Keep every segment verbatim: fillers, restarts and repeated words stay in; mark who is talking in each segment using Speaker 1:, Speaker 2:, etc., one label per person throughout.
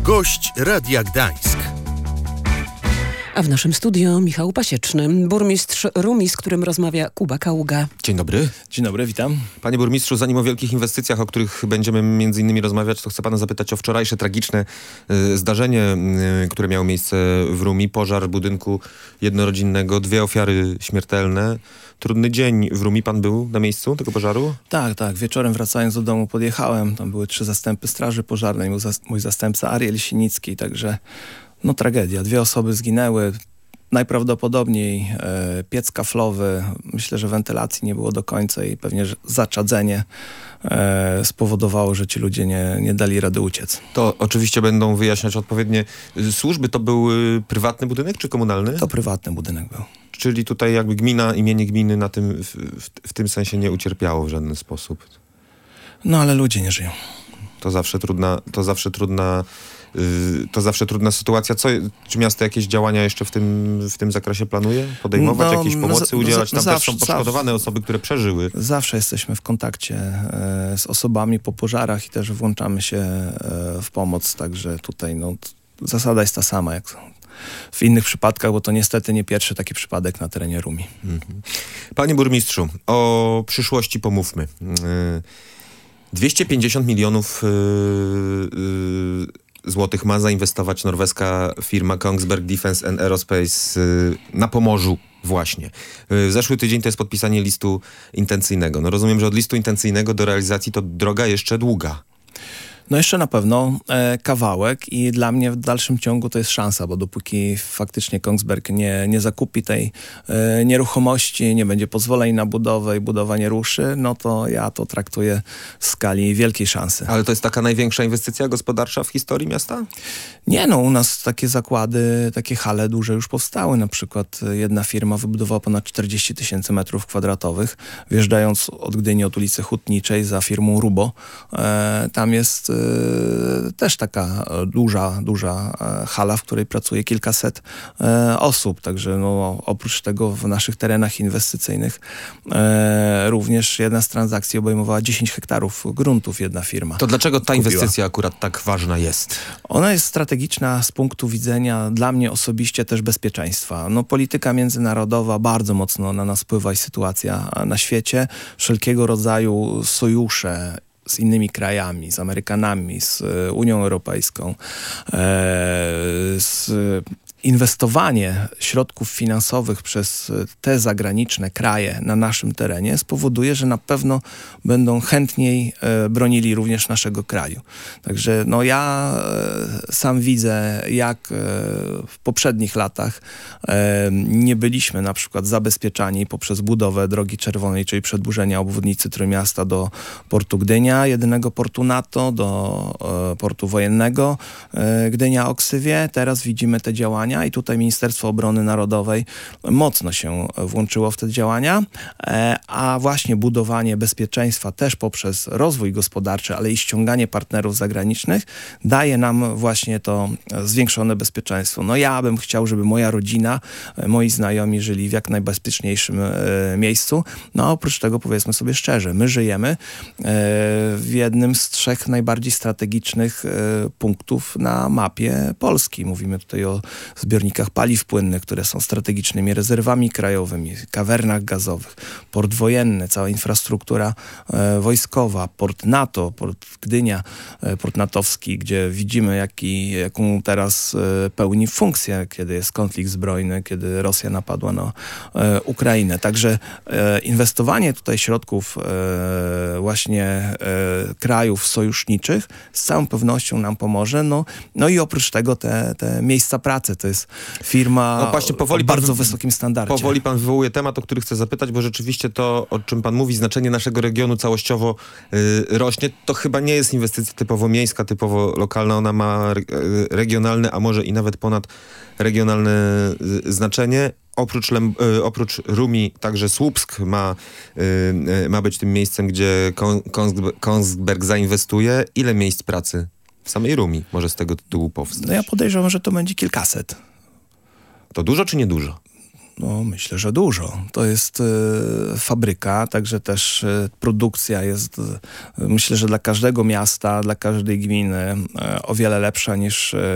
Speaker 1: Gość Radia Gdańsk.
Speaker 2: A w naszym studio Michał Pasieczny, burmistrz Rumi, z którym rozmawia Kuba Kaługa.
Speaker 3: Dzień dobry.
Speaker 4: Dzień dobry, witam.
Speaker 3: Panie burmistrzu, zanim o wielkich inwestycjach, o których będziemy między innymi rozmawiać, to chcę pana zapytać o wczorajsze tragiczne y, zdarzenie, y, które miało miejsce w Rumi. Pożar budynku jednorodzinnego, dwie ofiary śmiertelne. Trudny dzień w Rumi. Pan był na miejscu tego pożaru?
Speaker 4: Tak, tak. Wieczorem wracając do domu podjechałem. Tam były trzy zastępy straży pożarnej, mój, zas- mój zastępca Ariel Sinicki, także no tragedia. Dwie osoby zginęły. Najprawdopodobniej e, piec kaflowy. Myślę, że wentylacji nie było do końca i pewnie że zaczadzenie e, spowodowało, że ci ludzie nie, nie dali rady uciec.
Speaker 3: To oczywiście będą wyjaśniać odpowiednie służby. To był y, prywatny budynek czy komunalny?
Speaker 4: To prywatny budynek był.
Speaker 3: Czyli tutaj jakby gmina, imienie gminy na tym, w, w, w tym sensie nie ucierpiało w żaden sposób.
Speaker 4: No ale ludzie nie żyją.
Speaker 3: To zawsze trudna, to zawsze trudna, yy, to zawsze trudna sytuacja. Co, czy miasto jakieś działania jeszcze w tym, w tym zakresie planuje? Podejmować
Speaker 4: No,
Speaker 3: jakiejś pomocy,
Speaker 4: no,
Speaker 3: udzielać? Tam
Speaker 4: zawsze,
Speaker 3: też są poszkodowane
Speaker 4: zawsze.
Speaker 3: osoby, które przeżyły.
Speaker 4: Zawsze jesteśmy w kontakcie e, z osobami po pożarach i też włączamy się e, w pomoc, także tutaj no, t- zasada jest ta sama jak w innych przypadkach, bo to niestety nie pierwszy taki przypadek na terenie Rumi.
Speaker 3: Mhm. Panie burmistrzu, o przyszłości pomówmy. Yy, dwieście pięćdziesiąt milionów yy, yy, złotych ma zainwestować norweska firma Kongsberg Defence and Aerospace yy, na Pomorzu właśnie. Yy, zeszły tydzień to jest podpisanie listu intencyjnego. No rozumiem, że od listu intencyjnego do realizacji to droga jeszcze długa.
Speaker 4: No jeszcze na pewno e, kawałek i dla mnie w dalszym ciągu to jest szansa, bo dopóki faktycznie Kongsberg nie, nie zakupi tej e, nieruchomości, nie będzie pozwoleń na budowę i budowa nie ruszy, no to ja to traktuję w skali wielkiej szansy.
Speaker 3: Ale to jest taka największa inwestycja gospodarcza w historii miasta?
Speaker 4: Nie no, u nas takie zakłady, takie hale duże już powstały. Na przykład jedna firma wybudowała ponad czterdzieści tysięcy metrów kwadratowych, wjeżdżając od Gdyni, od ulicy Hutniczej za firmą Rubo. E, tam jest e, też taka duża, duża e, hala, w której pracuje kilkaset e, osób. Także no, oprócz tego w naszych terenach inwestycyjnych e, również jedna z transakcji obejmowała dziesięć hektarów gruntów, jedna firma.
Speaker 3: To dlaczego ta
Speaker 4: kupiła.
Speaker 3: inwestycja akurat tak ważna jest?
Speaker 4: Ona jest strategiczna z punktu widzenia dla mnie osobiście też bezpieczeństwa. No, polityka międzynarodowa bardzo mocno na nas wpływa i sytuacja na świecie. Wszelkiego rodzaju sojusze z innymi krajami, z Amerykanami, z Unią Europejską, e, z inwestowanie środków finansowych przez te zagraniczne kraje na naszym terenie spowoduje, że na pewno będą chętniej e, bronili również naszego kraju. Także no ja e, sam widzę, jak e, w poprzednich latach e, nie byliśmy na przykład zabezpieczani poprzez budowę Drogi Czerwonej, czyli przedłużenia obwodnicy Trójmiasta do portu Gdynia, jedynego portu NATO, do e, portu wojennego e, Gdynia-Oksywie. Teraz widzimy te działania i tutaj Ministerstwo Obrony Narodowej mocno się włączyło w te działania, a właśnie budowanie bezpieczeństwa też poprzez rozwój gospodarczy, ale i ściąganie partnerów zagranicznych daje nam właśnie to zwiększone bezpieczeństwo. No ja bym chciał, żeby moja rodzina, moi znajomi żyli w jak najbezpieczniejszym miejscu. No oprócz tego powiedzmy sobie szczerze, my żyjemy w jednym z trzech najbardziej strategicznych punktów na mapie Polski. Mówimy tutaj o zbiornikach paliw płynnych, które są strategicznymi rezerwami krajowymi, kawernach gazowych, port wojenny, cała infrastruktura e, wojskowa, port NATO, port Gdynia, e, port natowski, gdzie widzimy jaki, jaką teraz e, pełni funkcję, kiedy jest konflikt zbrojny, kiedy Rosja napadła na e, Ukrainę. Także e, inwestowanie tutaj środków e, właśnie e, krajów sojuszniczych z całą pewnością nam pomoże. No, no i oprócz tego te, te miejsca pracy, to jest firma
Speaker 3: no właśnie, powoli
Speaker 4: o bardzo
Speaker 3: pan,
Speaker 4: wysokim standardzie.
Speaker 3: Powoli pan wywołuje temat, o który chcę zapytać, bo rzeczywiście to, o czym pan mówi, znaczenie naszego regionu całościowo y, rośnie. To chyba nie jest inwestycja typowo miejska, typowo lokalna. Ona ma y, regionalne, a może i nawet ponad regionalne y, znaczenie. Oprócz, Lem, y, oprócz Rumi także Słupsk ma, y, y, ma być tym miejscem, gdzie Kongsberg zainwestuje. Ile miejsc pracy w samej Rumi może z tego tytułu powstać?
Speaker 4: No ja podejrzewam, że to będzie kilkaset.
Speaker 3: To dużo czy niedużo?
Speaker 4: No, myślę, że dużo. To jest y, fabryka, także też y, produkcja jest, y, myślę, że dla każdego miasta, dla każdej gminy y, o wiele lepsza niż y,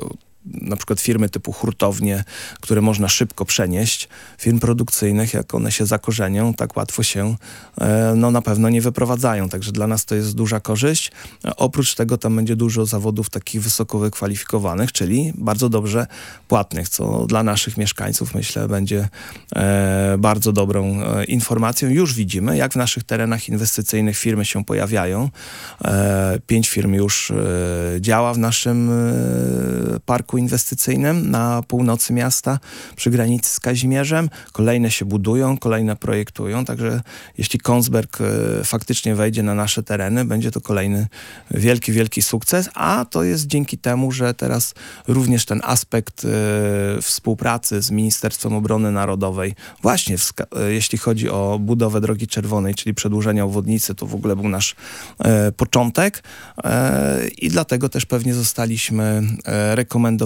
Speaker 4: na przykład firmy typu hurtownie, które można szybko przenieść. Firm produkcyjnych, jak one się zakorzenią, tak łatwo się e, no na pewno nie wyprowadzają. Także dla nas to jest duża korzyść. E, oprócz tego tam będzie dużo zawodów takich wysoko wykwalifikowanych, czyli bardzo dobrze płatnych, co dla naszych mieszkańców myślę będzie e, bardzo dobrą e, informacją. Już widzimy, jak w naszych terenach inwestycyjnych firmy się pojawiają. E, pięć firm już e, działa w naszym e, parku inwestycyjnym na północy miasta, przy granicy z Kazimierzem. Kolejne się budują, kolejne projektują, także jeśli Kongsberg e, faktycznie wejdzie na nasze tereny, będzie to kolejny wielki, wielki sukces, a to jest dzięki temu, że teraz również ten aspekt e, współpracy z Ministerstwem Obrony Narodowej, właśnie w, e, jeśli chodzi o budowę Drogi Czerwonej, czyli przedłużenia obwodnicy, to w ogóle był nasz e, początek e, i dlatego też pewnie zostaliśmy e, rekomendowani,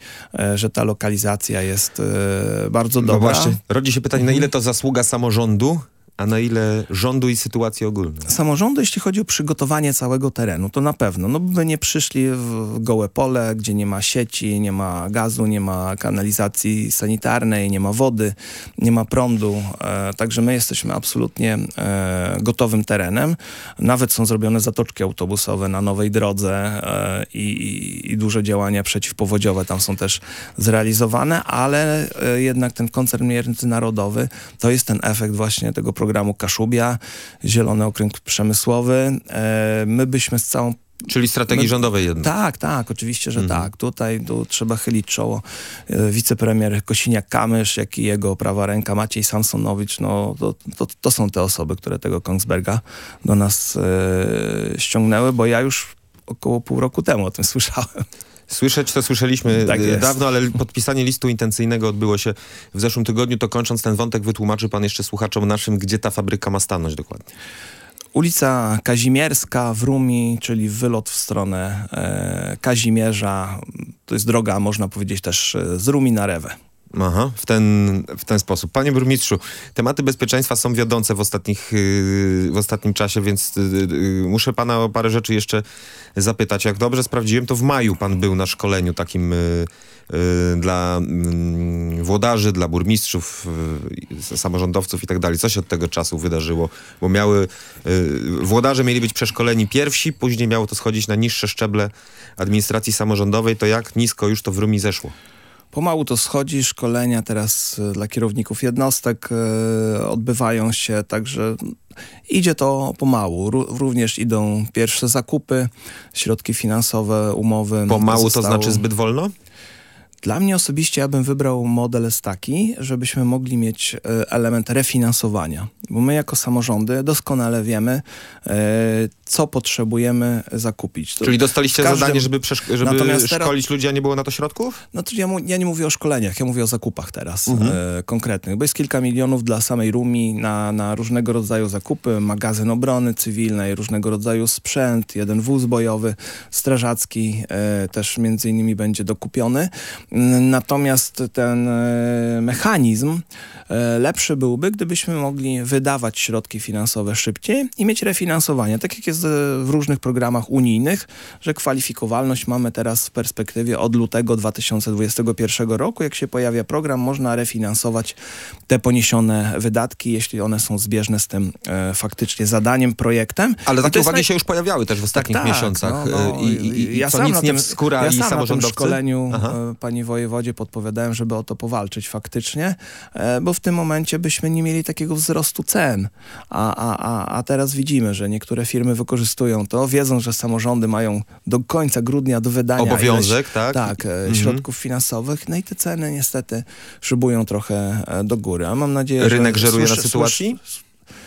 Speaker 4: że ta lokalizacja jest bardzo dobra.
Speaker 3: No właśnie, rodzi się pytanie, na ile to zasługa samorządu, a na ile rządu i sytuacji ogólnej?
Speaker 4: Samorządu, jeśli chodzi o przygotowanie całego terenu, to na pewno. No by nie przyszli w gołe pole, gdzie nie ma sieci, nie ma gazu, nie ma kanalizacji sanitarnej, nie ma wody, nie ma prądu. E, także my jesteśmy absolutnie e, gotowym terenem. Nawet są zrobione zatoczki autobusowe na nowej drodze e, i, i dużo działania przeciwpowodziowe tam są też zrealizowane, ale e, jednak ten koncern międzynarodowy to jest ten efekt właśnie tego programu programu Kaszubia, Zielony Okręg Przemysłowy. E, my byśmy z całą
Speaker 3: Czyli strategii
Speaker 4: My,
Speaker 3: rządowej jednak.
Speaker 4: Tak, tak, oczywiście, że
Speaker 3: mhm.
Speaker 4: tak. Tutaj tu trzeba chylić czoło. E, wicepremier Kosiniak-Kamysz, jak i jego prawa ręka Maciej Samsonowicz, no to, to, to są te osoby, które tego Kongsberga do nas e, ściągnęły, bo ja już około pół roku temu o tym słyszałem.
Speaker 3: Słyszeć to słyszeliśmy
Speaker 4: tak
Speaker 3: dawno, ale podpisanie listu intencyjnego odbyło się w zeszłym tygodniu. To kończąc ten wątek, wytłumaczy pan jeszcze słuchaczom naszym, gdzie ta fabryka ma stanąć dokładnie.
Speaker 4: Ulica Kazimierska w Rumi, czyli wylot w stronę e, Kazimierza. To jest droga, można powiedzieć, też z Rumi na Rewę.
Speaker 3: Aha, w ten, w ten sposób. Panie burmistrzu, tematy bezpieczeństwa są wiodące w, ostatnich, yy, w ostatnim czasie, więc yy, muszę pana o parę rzeczy jeszcze zapytać. Jak dobrze sprawdziłem, to w maju pan był na szkoleniu takim yy, yy, dla yy, włodarzy, dla burmistrzów, yy, samorządowców i tak dalej. Co się od tego czasu wydarzyło? Bo miały, yy, włodarze mieli być przeszkoleni pierwsi, później miało to schodzić na niższe szczeble administracji samorządowej. To jak nisko już to w Rumi zeszło?
Speaker 4: Pomału to schodzi, szkolenia teraz dla kierowników jednostek e, odbywają się, także idzie to pomału. Ró- również idą pierwsze zakupy, środki finansowe, umowy.
Speaker 3: Pomału
Speaker 4: zostało...
Speaker 3: to znaczy zbyt wolno?
Speaker 4: Dla mnie osobiście ja bym wybrał model taki, żebyśmy mogli mieć e, element refinansowania. Bo my jako samorządy doskonale wiemy, e, co potrzebujemy zakupić. To
Speaker 3: Czyli dostaliście
Speaker 4: każdym...
Speaker 3: zadanie, żeby, przesz- żeby
Speaker 4: Natomiast
Speaker 3: szkolić
Speaker 4: teraz...
Speaker 3: ludzi, a nie było na to środków?
Speaker 4: No to ja, mu, ja nie mówię o szkoleniach, ja mówię o zakupach teraz
Speaker 3: Mhm.
Speaker 4: e, konkretnych, bo jest kilka milionów dla samej Rumi na, na różnego rodzaju zakupy, magazyn obrony cywilnej, różnego rodzaju sprzęt, jeden wóz bojowy, strażacki e, też między innymi będzie dokupiony. Natomiast ten e, mechanizm e, lepszy byłby, gdybyśmy mogli wydawać środki finansowe szybciej i mieć refinansowanie, tak jak jest w różnych programach unijnych, że kwalifikowalność mamy teraz w perspektywie od lutego dwa tysiące dwudziestego pierwszego roku. Jak się pojawia program, można refinansować te poniesione wydatki, jeśli one są zbieżne z tym e, faktycznie zadaniem, projektem.
Speaker 3: Ale takie uwagi
Speaker 4: naj...
Speaker 3: się już pojawiały też w ostatnich
Speaker 4: tak, tak,
Speaker 3: miesiącach.
Speaker 4: No, no,
Speaker 3: I, i, i
Speaker 4: ja
Speaker 3: co,
Speaker 4: sam
Speaker 3: nic
Speaker 4: na
Speaker 3: nie
Speaker 4: tym,
Speaker 3: wskurali
Speaker 4: ja sam
Speaker 3: samorządowcy?
Speaker 4: na tym szkoleniu
Speaker 3: Aha.
Speaker 4: e, pani wojewodzie podpowiadałem, żeby o to powalczyć faktycznie, e, bo w tym momencie byśmy nie mieli takiego wzrostu cen. A, a, a, a teraz widzimy, że niektóre firmy wykorzystują to, wiedzą, że samorządy mają do końca grudnia do wydania
Speaker 3: obowiązek,
Speaker 4: ileś,
Speaker 3: tak?
Speaker 4: Tak, e,
Speaker 3: mhm.
Speaker 4: środków finansowych, no i te ceny niestety szybują trochę e, do góry. A mam nadzieję,
Speaker 3: Rynek
Speaker 4: że...
Speaker 3: Rynek żeruje
Speaker 4: słyszy,
Speaker 3: na sytuacji?
Speaker 4: Słyszy,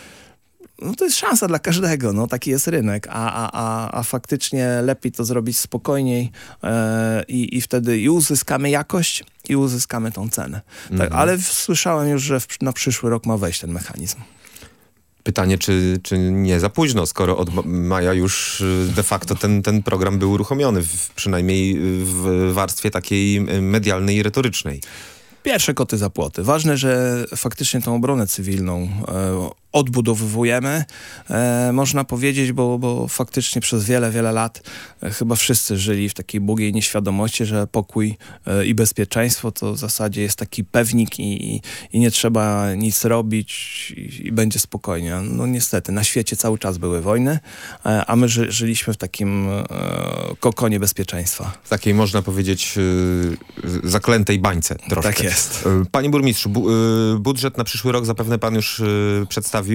Speaker 4: no to jest szansa dla każdego, no taki jest rynek, a, a, a, a faktycznie lepiej to zrobić spokojniej e, i, i wtedy i uzyskamy jakość i uzyskamy tą cenę. Tak,
Speaker 3: Mhm.
Speaker 4: ale w, słyszałem już, że w, na przyszły rok ma wejść ten mechanizm.
Speaker 3: Pytanie, czy, czy nie za późno, skoro od maja już de facto ten, ten program był uruchomiony, w, przynajmniej w warstwie takiej medialnej i retorycznej.
Speaker 4: Pierwsze koty za płoty. Ważne, że faktycznie tą obronę cywilną e, odbudowujemy. E, można powiedzieć, bo, bo faktycznie przez wiele, wiele lat e, chyba wszyscy żyli w takiej błogiej nieświadomości, że pokój e, i bezpieczeństwo to w zasadzie jest taki pewnik i, i, i nie trzeba nic robić i, i będzie spokojnie. No niestety, na świecie cały czas były wojny, e, a my ży, żyliśmy w takim e, kokonie bezpieczeństwa.
Speaker 3: W takiej, można powiedzieć, yy, zaklętej bańce troszkę.
Speaker 4: Tak jest.
Speaker 3: Yy, Panie burmistrzu, bu, yy, budżet na przyszły rok zapewne pan już yy, przedstawił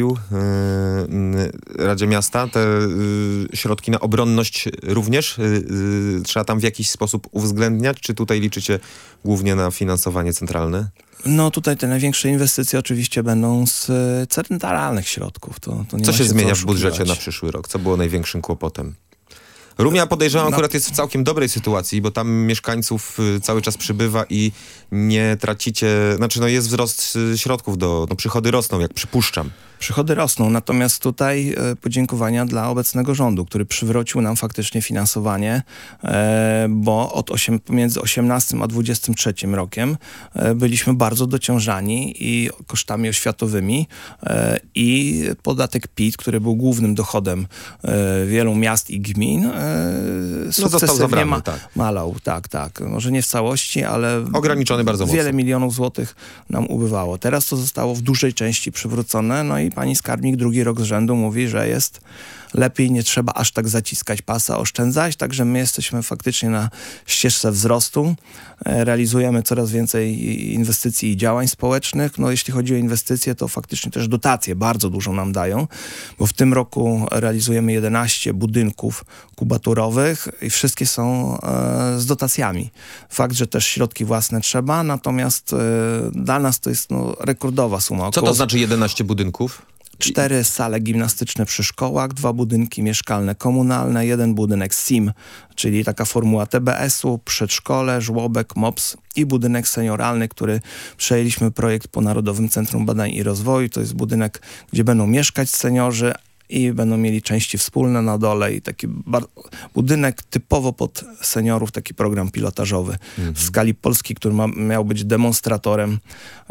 Speaker 3: Yy, Radzie Miasta. Te yy, środki na obronność również yy, trzeba tam w jakiś sposób uwzględniać? Czy tutaj liczycie głównie na finansowanie centralne?
Speaker 4: No tutaj te największe inwestycje oczywiście będą z centralnych środków. To, to nie
Speaker 3: co
Speaker 4: ma
Speaker 3: się
Speaker 4: się
Speaker 3: zmienia
Speaker 4: co
Speaker 3: w budżecie
Speaker 4: oszukiwać.
Speaker 3: na przyszły rok? Co było największym kłopotem? Rumia, podejrzewam,
Speaker 4: No.
Speaker 3: akurat jest w całkiem dobrej sytuacji, bo tam mieszkańców y, cały czas przybywa i nie tracicie, znaczy no jest wzrost y, środków, do, no przychody rosną, jak przypuszczam.
Speaker 4: Przychody rosną, natomiast tutaj e, podziękowania dla obecnego rządu, który przywrócił nam faktycznie finansowanie, e, bo od osiem, pomiędzy osiemnastym a dwudziestym trzecim rokiem e, byliśmy bardzo dociążani i kosztami oświatowymi e, i podatek P I T, który był głównym dochodem e, wielu miast i gmin, e, sukcesywnie
Speaker 3: zabrany,
Speaker 4: ma,
Speaker 3: tak.
Speaker 4: malał. Tak, tak. Może nie w całości, ale
Speaker 3: Ograniczony bardzo
Speaker 4: wiele
Speaker 3: mocno.
Speaker 4: milionów złotych nam ubywało. Teraz to zostało w dużej części przywrócone, no i pani skarbnik drugi rok z rzędu mówi, że jest lepiej, nie trzeba aż tak zaciskać pasa, oszczędzać, także my jesteśmy faktycznie na ścieżce wzrostu, e, realizujemy coraz więcej inwestycji i działań społecznych. No jeśli chodzi o inwestycje, to faktycznie też dotacje bardzo dużo nam dają, bo w tym roku realizujemy jedenaście budynków kubaturowych i wszystkie są e, z dotacjami. Fakt, że też środki własne trzeba, natomiast e, dla nas to jest no, rekordowa suma.
Speaker 3: Co
Speaker 4: Około
Speaker 3: to znaczy jedenaście budynków?
Speaker 4: Cztery sale gimnastyczne przy szkołach, dwa budynki mieszkalne komunalne, jeden budynek S I M, czyli taka formuła T B S-u, przedszkole, żłobek, M O P S i budynek senioralny, który przejęliśmy projekt po Narodowym Centrum Badań i Rozwoju. To jest budynek, gdzie będą mieszkać seniorzy i będą mieli części wspólne na dole i taki bar- budynek typowo pod seniorów, taki program pilotażowy mhm. w skali Polski, który ma, miał być demonstratorem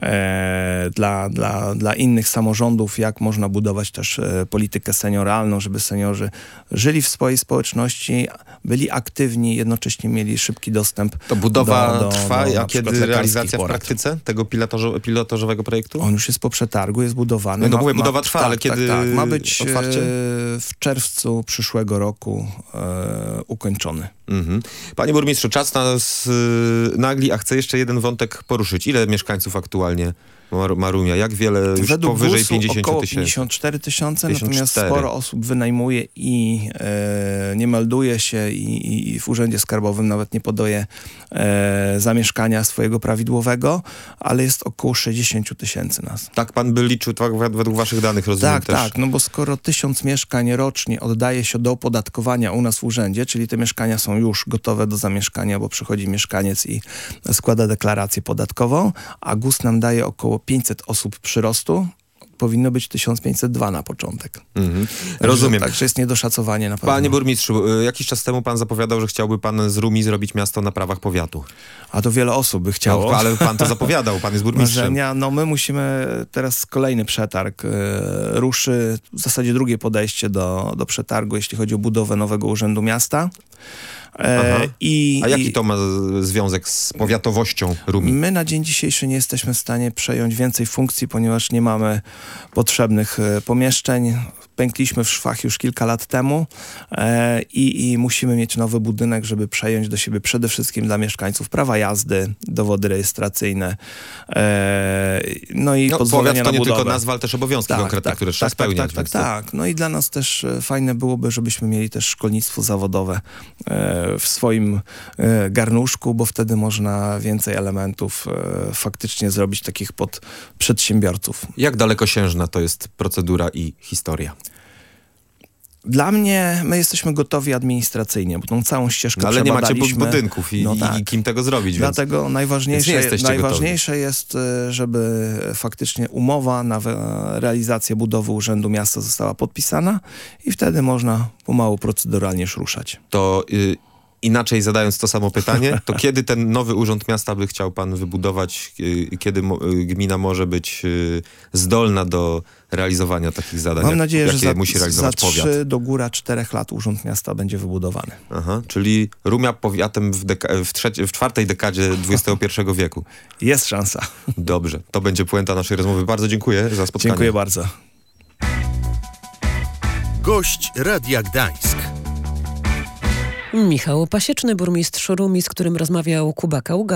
Speaker 4: e, dla, dla, dla innych samorządów, jak można budować też e, politykę senioralną, żeby seniorzy żyli w swojej społeczności, byli aktywni, jednocześnie mieli szybki dostęp.
Speaker 3: To budowa
Speaker 4: do, do,
Speaker 3: trwa,
Speaker 4: do, do,
Speaker 3: a kiedy realizacja
Speaker 4: porad.
Speaker 3: w praktyce tego pilotażo- pilotażowego projektu?
Speaker 4: On już jest po przetargu, jest budowany.
Speaker 3: No to
Speaker 4: ma,
Speaker 3: mówię,
Speaker 4: ma,
Speaker 3: budowa trwa,
Speaker 4: tak,
Speaker 3: ale kiedy
Speaker 4: tak, tak. Ma być
Speaker 3: otwarcie?
Speaker 4: w czerwcu przyszłego roku e, ukończony.
Speaker 3: Mhm. Panie burmistrzu, czas nas y, nagli, a chcę jeszcze jeden wątek poruszyć. Ile mieszkańców aktualnie ma, ma Rumia? Jak wiele? Już
Speaker 4: Według
Speaker 3: powyżej
Speaker 4: gusu
Speaker 3: pięćdziesiąt
Speaker 4: około
Speaker 3: tysięcy.
Speaker 4: pięćdziesiąt cztery tysiące,
Speaker 3: pięćdziesiąt
Speaker 4: natomiast
Speaker 3: cztery.
Speaker 4: sporo osób wynajmuje i e, nie melduje się i, i, i w Urzędzie Skarbowym nawet nie podaje e, zamieszkania swojego prawidłowego, ale jest około sześćdziesiąt tysięcy nas.
Speaker 3: Tak pan by liczył, tak, według waszych danych rozumiem
Speaker 4: Tak,
Speaker 3: też.
Speaker 4: tak, no bo skoro tysiąc mieszkań rocznie oddaje się do opodatkowania u nas w urzędzie, czyli te mieszkania są już gotowe do zamieszkania, bo przychodzi mieszkaniec i składa deklarację podatkową, a GUS nam daje około pięćset osób przyrostu, powinno być tysiąc pięćset dwa na początek.
Speaker 3: Mhm.
Speaker 4: Także,
Speaker 3: Rozumiem.
Speaker 4: Także jest niedoszacowanie na pewno.
Speaker 3: Panie burmistrzu, y, jakiś czas temu pan zapowiadał, że chciałby pan z Rumi zrobić miasto na prawach powiatu.
Speaker 4: A to wiele osób by chciało.
Speaker 3: No, ale pan to zapowiadał, pan jest burmistrzem.
Speaker 4: Marzenia. No my musimy teraz kolejny przetarg e, ruszy, w zasadzie drugie podejście do, do przetargu, jeśli chodzi o budowę nowego Urzędu Miasta. E, i,
Speaker 3: A jaki
Speaker 4: i
Speaker 3: to ma z- związek z powiatowością Rumi?
Speaker 4: My na dzień dzisiejszy nie jesteśmy w stanie przejąć więcej funkcji, ponieważ nie mamy potrzebnych e, pomieszczeń. Pękliśmy w szwach już kilka lat temu e, i, i musimy mieć nowy budynek, żeby przejąć do siebie przede wszystkim dla mieszkańców prawa jazdy, dowody rejestracyjne, e, no i
Speaker 3: No,
Speaker 4: pozwolenia
Speaker 3: powiat to
Speaker 4: na
Speaker 3: nie
Speaker 4: budowę.
Speaker 3: tylko nazwa, ale też obowiązki konkretne, które trzeba
Speaker 4: tak,
Speaker 3: spełniać.
Speaker 4: Tak, tak,
Speaker 3: więc
Speaker 4: tak,
Speaker 3: to-
Speaker 4: tak. No i dla nas też e, fajne byłoby, żebyśmy mieli też szkolnictwo zawodowe e, w swoim e, garnuszku, bo wtedy można więcej elementów e, faktycznie zrobić takich pod przedsiębiorców.
Speaker 3: Jak dalekosiężna to jest procedura i historia?
Speaker 4: Dla mnie, my jesteśmy gotowi administracyjnie, bo tą całą ścieżkę
Speaker 3: No, ale nie macie bu-
Speaker 4: przebadaliśmy.
Speaker 3: budynków i,
Speaker 4: No
Speaker 3: i,
Speaker 4: tak.
Speaker 3: i kim tego zrobić, więc
Speaker 4: Dlatego
Speaker 3: Więc
Speaker 4: najważniejsze,
Speaker 3: nie jesteście
Speaker 4: najważniejsze jest, y, żeby faktycznie umowa na we- realizację budowy Urzędu Miasta została podpisana i wtedy można pomału proceduralnie już ruszać.
Speaker 3: to y, inaczej zadając to samo pytanie, to kiedy ten nowy urząd miasta by chciał pan wybudować, y, kiedy mo, y, gmina może być y, zdolna do realizowania takich zadań?
Speaker 4: Mam
Speaker 3: jak,
Speaker 4: nadzieję,
Speaker 3: jakie
Speaker 4: że za,
Speaker 3: musi
Speaker 4: za
Speaker 3: realizować powiat?
Speaker 4: trzy do góra czterech lat urząd miasta będzie wybudowany.
Speaker 3: Aha, czyli Rumia powiatem w, deka- w, trzeci- w czwartej dekadzie dwudziestego pierwszego wieku.
Speaker 4: Jest szansa.
Speaker 3: Dobrze, to będzie puenta naszej rozmowy. Bardzo dziękuję za spotkanie.
Speaker 4: Dziękuję bardzo.
Speaker 1: Gość Radia Gdańsk.
Speaker 2: Michał Pasieczny, burmistrz Rumi, z którym rozmawiał Kuba Kaługa.